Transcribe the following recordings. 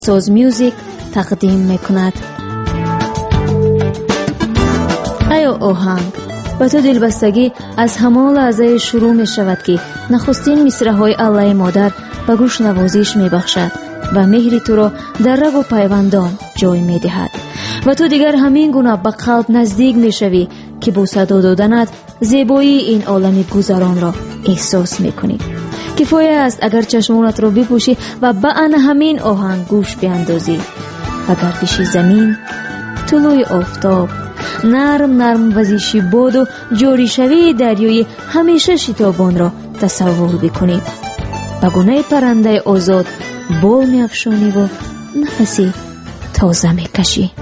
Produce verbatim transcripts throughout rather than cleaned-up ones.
ساز میوزیک تقدیم میکند. ای آهنگ، با تو دلبستگی از همان لحظه شروع می شود که نخستین مصرع های الله مادر به گوش نوازش می بخشد و مهر تو را در رگ و پیوندان جای می دهد و تو دیگر همین گونه به قلب نزدیک می شوی که با صدا دادنت زیبایی این عالم گذران را احساس می کنی. کفایه است اگر چشمانت را بپوشی و به آن همین آهنگ گوش بیندازی و گردش زمین، طلوع آفتاب، نرم نرم وزش باد و جاری شوی دریای همیشه شتابان را تصور بکنی. به گونه پرنده آزاد بال می افشانی و نفسی تازه می کشی.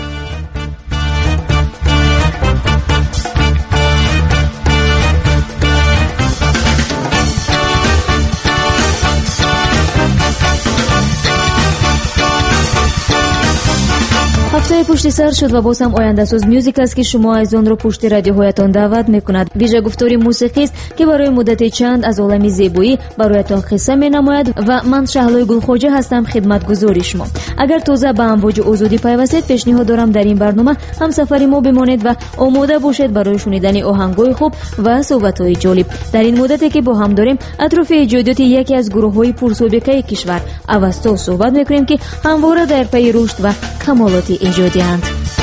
هفته پشت سر شد و باز هم آینده ساز میوزیک است که شما از آن را پشت رادیوهایتان دعوت میکند. ویژه گفتاری موسیقی است که برای مدت چند از عالم زیبایی برایتان قصه مینماید و من شهلای گلخواجه هستم خدمتگزار شما. اگر تازه به امواج آزادی پیوستید، پیشنهاد دارم در این برنامه همسفری ما بمانید و آماده باشید برای شنیدن آهنگ‌های خوب و صحبت‌های جالب. در این مدتی که با هم داریم اطراف ایجادات یکی از گروه‌های پرسابقه کشور اوستا صحبت می‌کنیم که همواره در پی رشد و کمالات ایجادی اند.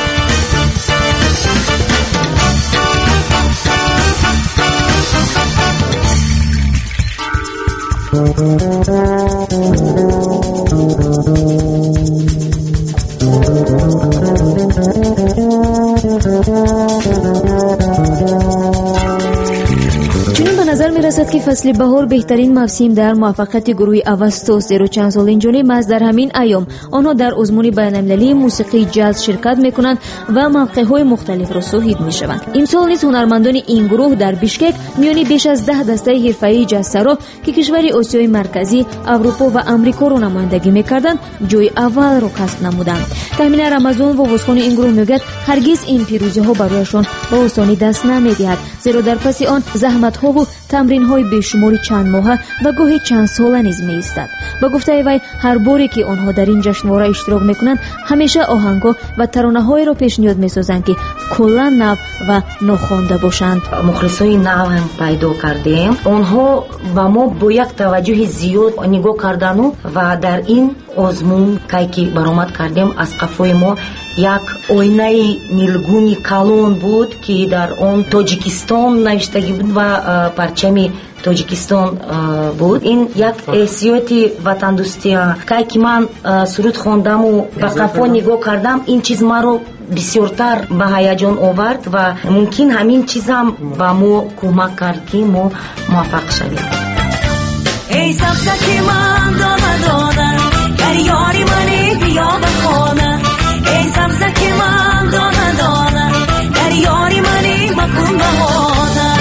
چنین به نظر می رسد که فصل بهار بهترین موسم در موفقیت گروه اوستا است، زیرا چند سال اینجانی از در همین ایام آنها در آزمون بین‌المللی موسیقی جاز شرکت می کنند و موقع‌های مختلف را شاهد می شوند. امسال نیز هنرمندان این گروه در بیشکک میانی بیش از ده دسته حرفه‌ای جازسرا که کشور آسیای مرکزی، اروپا و آمریکا را نمایندگی می‌کردند، جای اول را کسب نمودند. تامین رمضان و واسخوان این گروه میگوید هرگز این پیروزی‌ها برایشان به آسانی دست نمی‌دهد، زیرا در پس آن زحمت‌ها و تمرین‌های بیشماری چند ماهه و گاهی چند ساله نیز می‌ایستد. با گفته وی هر باری که آنها در این جشنواره اشتراک می‌کنند، همیشه آهنگ‌ها و ترانه‌های را پیشنهاد می‌سازند که کلاً نو و ناخوانده باشند. مخلصای نو هم پیدا کردیم. آنها با ما با یک توجه زیاد نگاه کردند و در این آزمون که برآمد کردیم از قفای ما یک آینه نیلگونی کلان بود که در آن تاجیکستان نوشتگی بود و پرچم تاجیکستان بود. این یک حیثیت وطن دوستی که من سرود خواندم و به قفا نگاه کردم، این چیز ما رو بسیارتر به هیجان آورد و ممکن همین چیز هم به ما کمک کرد که ما موفق شویم. ای سبزکی من دانه دانه در یاری منی بیا بخونه، ای سبزکی من دانه دانه در یاری منی مکن بهانه.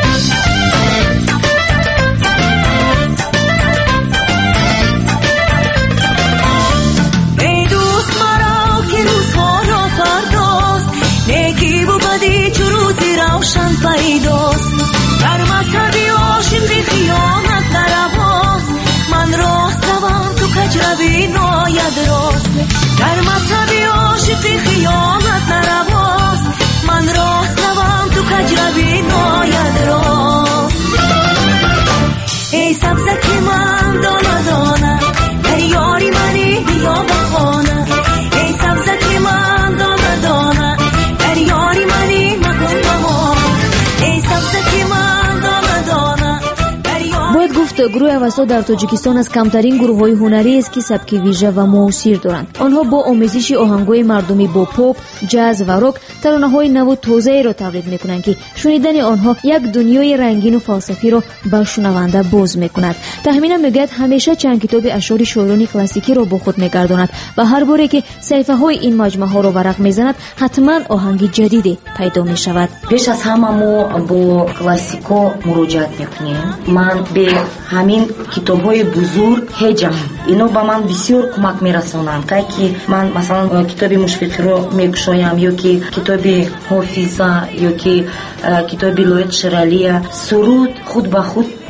ای دوست مرا که روزها را فرداست، نیکی و بدی چو روزی روشن پیداست. در مذهبی عاشقی خیانت نرواست، من راست روم تو کج روی ناید راست. در مذهبی عاشقی خیانت نرواست، من راست روم تو کج روی ناید راست. ای سبزکی من دانه دانه در یاری منی بیا بخانه، ای سبزکی من دانه دانه در یاری منی مکن بهانه، ای سبزکی من دانه دانه. باید گفت گروه اوستا در تاجیکستان از کمترین گروه‌های هنری است که سبک ویژه و موثر دارند. آنها با آمیزش آهنگ‌های مردمی با پاپ، جاز و راک ترانه‌های نو و تازه‌ای را تولید می‌کنند که شنیدن آنها یک دنیای رنگین و فلسفی را به شنونده باز می‌کند. تخمینم میگوید همیشه چند کتاب اشعار شاعران کلاسیکی را با خود می‌گرداند و هر باره که صفحه‌های این مجموعه را ورق می‌زند حتما آهنگ جدیدی پیدا می‌شود. پیش از همه ما با کلاسیکا مراجعت می‌کنیم. من به همین کتاب‌های بزرگ هجم اینو به من بسیار کمک می‌رسانند که من مثلا کتاب مشفقی را می‌گشایم یا که کتاب حافظه یا که کتاب لویت شرالی، سرود خود به خود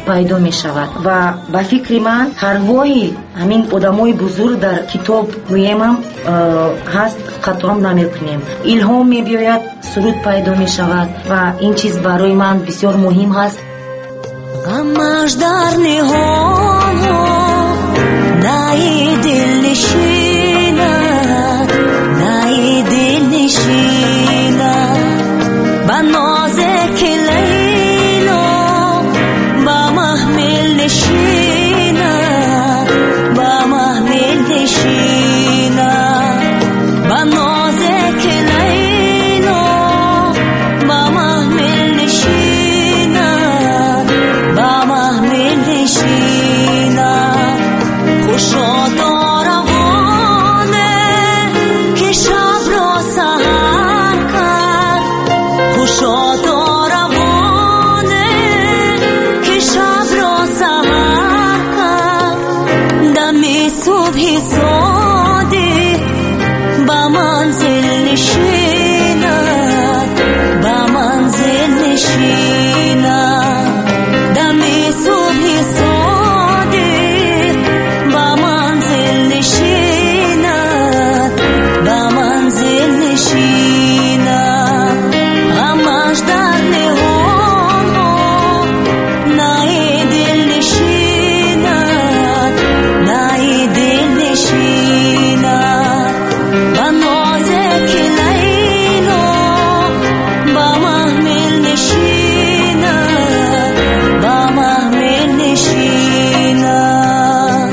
пайдо мешавад ва ба фикри ман ҳарвоҳи ҳамин одамои бузург дар китоб гӯемам ҳаст қатом намекунем, илҳом мебиёяд, суруд пайдо мешавад ва ин чиз барои ман бисёр муҳим ҳаст. ғамаш дар ниҳонҳо наи дил нишинад, наи дил нишинад, ба нозеки лейло ба маҳмил нишинад, ба маҳмил нишинад, ба нозеки лейло ба маҳмил нишинад, ба маҳмил нишинад. хушодор равоне ки шабро саҳар кард, хушодор равоне ки шабро саҳар кард, дами субҳи содиқ ба манзил нишинад, ба манзил нишинад, дами субҳи содиқ ба манзил нишинад, ба манзил нишинад. ғамаш дар ниҳонҳо наи дил нишинад, наи дил нишинад, ба нозеки лейло ба маҳмил нишинад, ба маҳмил нишинад.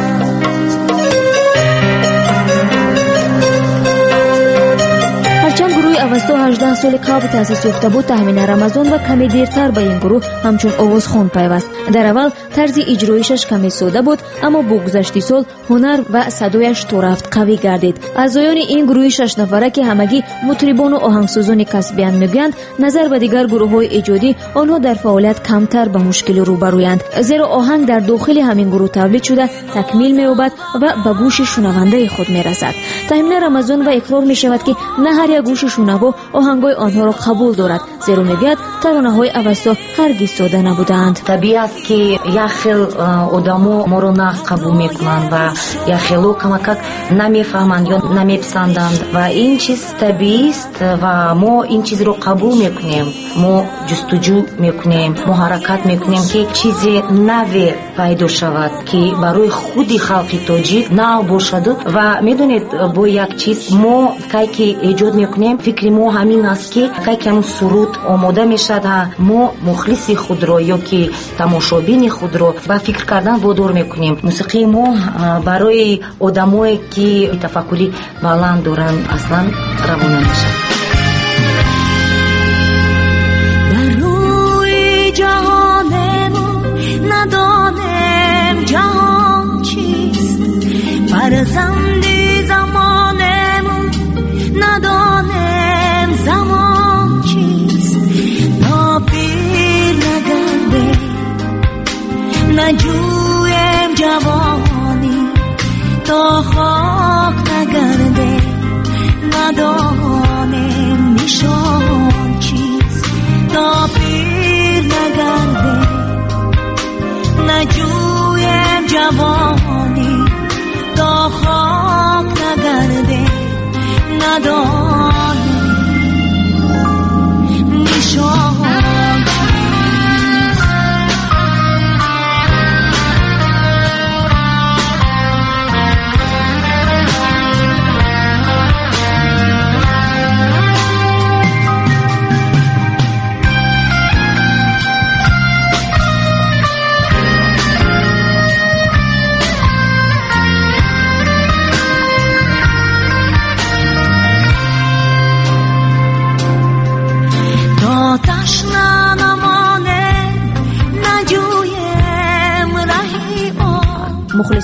ҳарчанд гурӯҳи авасто ҳаждаҳ соли қабл таъсис ёфта буд, тахмина рамазон ва каме дертар ба ин гурӯҳ ҳамчун овозхон пайваст. дар аввал тарзи иҷроишаш каме сода буд, аммо бо гузашти сол ҳунар ва садояш то рафт қавӣ гардид. аъзоёни ин гурӯҳи шашнафара ки ҳамагӣ мутрибону оҳангсозони касбиянд мегӯянд, назар ба дигар гурӯҳҳои эҷодӣ онҳо дар фаъолият камтар ба мушкилӣ рӯбарӯянд, зеро оҳанг дар дохили ҳамин гурӯҳ тавлид шуда такмил меёбад ва ба гӯши шунавандаи худ мерасад. тахмина рамазон ва иқрор мешавад ки на ҳар як гӯши шунаво оҳангҳои онҳоро қабул дорад, зеро мегӯяд таронаҳои авасто ҳаргиз сода набуданд. табиӣ аст ки як хел одамо моро нағз қабул мекунанд ва як хело камакак намефаҳманд ё намеписанданд ва ин чиз табиист ва мо ин чизро қабул мекунем. мо ҷустуҷӯ мекунем, мо ҳаракат мекунем ки чизе наве пайдо шавад, ки барои худи халқи тоҷик нав бошаду ва медонед бо як чиз мо кай ки эҷод мекунем, фикри мо ҳамин аст ки кай ки ҳамн суруд омода мешавад, мо мухлиси худро ё ки тамошобини худро ба фикр кардан водор мекунем. мусиқии мо барои одамое ки тафаккури баланд доранд аслан равона мешавад. ندانم جهان چیست، فرزندی زمانمون ندانم زمان چیست، ناپیر نگرده نجویم جوانی تا خاک نگرده، ندانم نشان چیست، ناپیر نگرده نجویم جوانی تا خاک نگرده، ندانم نشان چیست.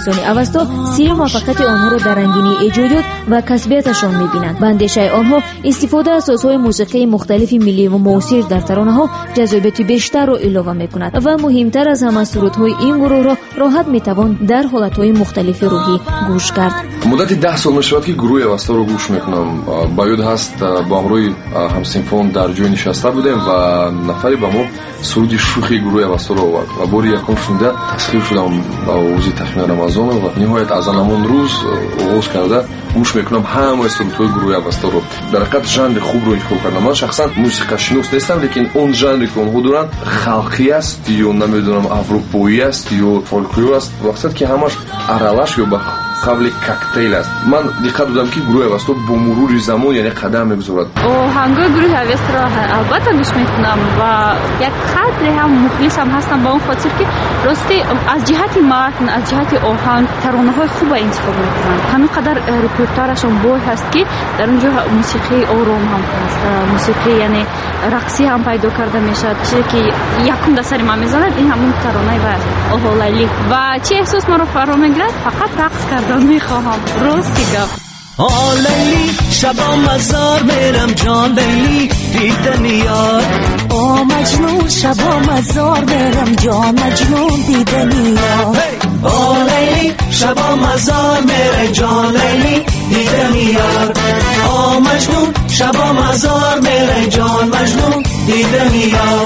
توجیکستانی اوستا سیر موفقیت آنها را در رنگینی ایجادات و کسبیتشان می‌بینند. به اندیشه آنها استفاده از سازهای موسیقی مختلف ملی و موسیقی در ترانه‌ها جذابیت بیشتر را علاوه می‌کند و مهمتر از همه سرودهای این گروه را راحت می‌توان در حالت‌های مختلف روحی گوش کرد. مدت ده سال می‌شود که گروه اوستا را گوش می‌کنم. باید هست با همراه همسیمفون در جای نشسته بودیم و نفری با ما سرود شوخی گروه اوستا را آورد و باری یکم شنیده تسخیر شدم با روزی تخمین رمضان و نهایت از همون روز آغاز کرده گوش میکنم همه سرودهای گروه اوستا رو. در حقیقت ژانر خوب رو انتخاب کردم. من شخصا موسیقی شناس نیستم، لیکن اون ژانری که اونها دارن خلقی است یا نمیدونم اروپایی است یا فولکلور است، وقتی که همش ارالش یا با قبل کوکتیل است. من دقت دادم که گروه اوستا با مرور زمان یعنی قدم میگذارد. آهنگای گروه اوستا را البته گوش میکنم و یک قدری هم مخلصم هستم با اون خاطر که راستی از جهت متن، از جهت آهنگ ترانه‌های خوب انتخاب میکنن. همین قدر رپرتوارشون بوی هست که در اونجا موسیقی آرام هم هست، موسیقی یعنی رقصی هم پیدا کرده میشه. چیزی که یکم در سر من میزند این همون ترانه و اوه لیلی و چه احساس ما رو فرا میگیرد، فقط رقص کردن میخواهم. راستی گفت آه لیلی شبا مزار میرم جان لیلی دیدن یار. آه مجنون شبا مزار میرم جان مجنون دیدن یار. آه لیلی شبا مزار میرم جان لیلی دیدن یار. آه مجنون شبا مزار میرم جان مجنون دیدن یار.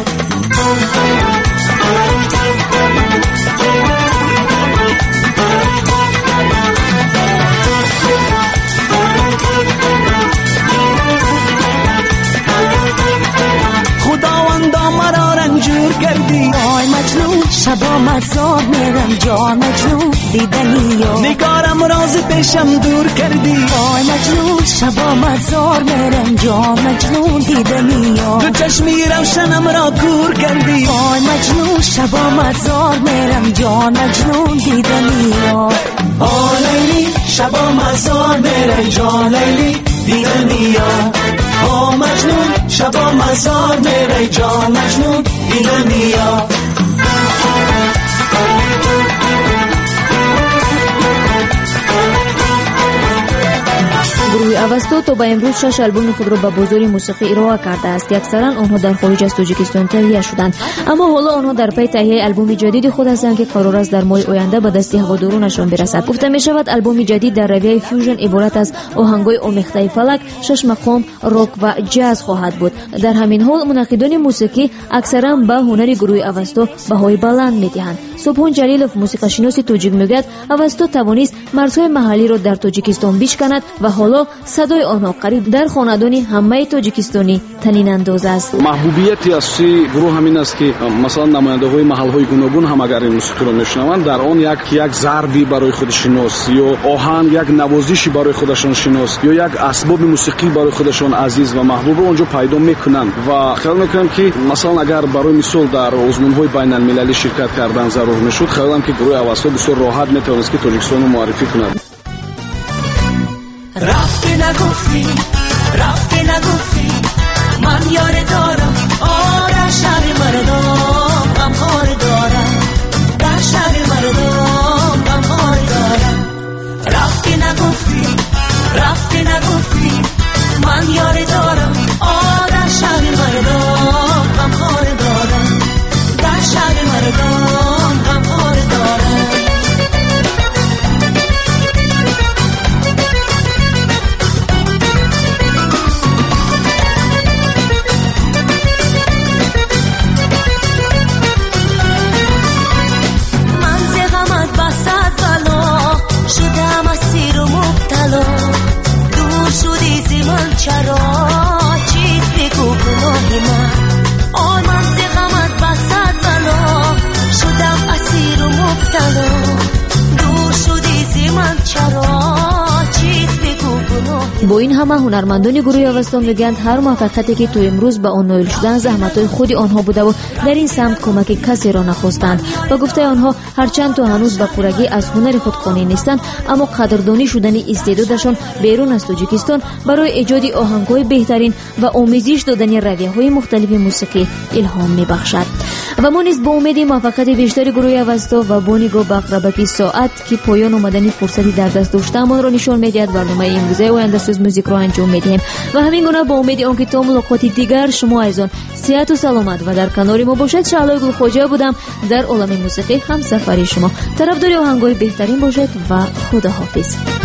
شبا مزار میرم جان مجنون دیدنی یا. نگارم راز پیشم دور کردی آی مجنون شبا مزار میرم جان مجنون دیدنی یا. دو چشمی روشنم را کور کردی آی مجنون شبا مزار میرم جان مجنون دیدنی یا. آی لیلی شبا مزار میرم جان لیلی دیدنی یا. آ مجنون شبا مزار میرم جان مجنون دیدنی یا. گروه اوستا تا به امروز شش آلبوم خود را به بازار موسیقی ارائه کرده است. اکثرا آنها در خارج از توجیکستان تهیه شدند، اما حالا آنها در پی تهیه آلبوم جدید خود هستند که قرار است در ماه آینده به دست هوادارانشان برسد. گفته می شود آلبوم جدید در رویه فیوژن عبارت از آهنگای آمیخته فلک، شش مقام، راک و جاز خواهد بود. در همین حال منتقدان موسیقی اکثرا به هنر گروه اوستا بهای بلند می‌دهند. سبحان جلیلوف موسیقی‌شناس توجیک میگوید اوستا توانست مرزهای محلی را در توجیکستان بیشکند و حالا صدای آنها قریب در خاندان همه توجیکستانی طنین انداز است. محبوبیت اساسی گروه همین است که مثلا نماینده‌های محل‌های گوناگون هم اگر این موسیقی را میشنوند در آن یک یک ضربی برای خود شناس یا آهنگ یک نوازشی برای خودشان شناس یا یک اسباب موسیقی برای خودشان عزیز و محبوب اونجا پیدا میکنند و خیال میکنم که مثلا اگر برای مثال در آزمون‌های بین‌المللی شرکت کردن ضرور میشد، خیالم که گروه اوستا بسیار راحت میتونست که توجیکستان رو معرفی کند. رفتی نگفتی رفتی نگفتی من یار دارم آره شهر مردم غم خار دارم در شهر مردم غم خار دارم. رفتی نگفتی رفتی نگفتی من یار دارم آره شهر مردم غم خار دارم در شهر مردم غم خار دارم. با این همه هنرمندان گروه اوستا میگویند هر موفقیتی که تو امروز به آن نائل شدن زحمت‌های خود آنها بوده و در این سمت کمک کسی را نخواستند و گفته آنها هرچند تو هنوز به پورگی از هنر خود قانع نیستند اما قدردانی شدن استعدادشان بیرون از تاجیکستان برای ایجاد آهنگ‌های بهترین و آموزش دادن رویه‌های مختلف موسیقی الهام می‌بخشد. و ما نیز با امید موفقیت بیشتر گروه اوستا و با نگاه به اقرباتی ساعت که پایان آمدن فرصتی در دست داشته‌مان را نشان می‌دهد برنامه امروزه آینده سوز موزیک را انجام می‌دهیم و همین گونه با امید آنکه تا ملاقاتی دیگر شما ایزان صحت و سلامت و در کنار ما باشد. شعله گلخواجه بودم در عالم موسیقی همسفر شما. طرفدار آهنگ‌های بهترین باشد و خداحافظ.